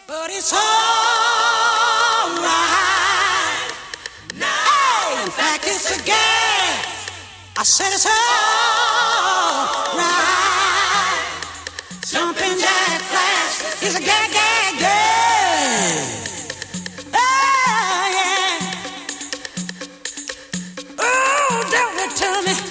But it's all right now. Hey, in fact, it's a game. I said it's all right. Jumping Jack Flash is a gag, gag, gag. Oh, yeah. Oh, don't tell me.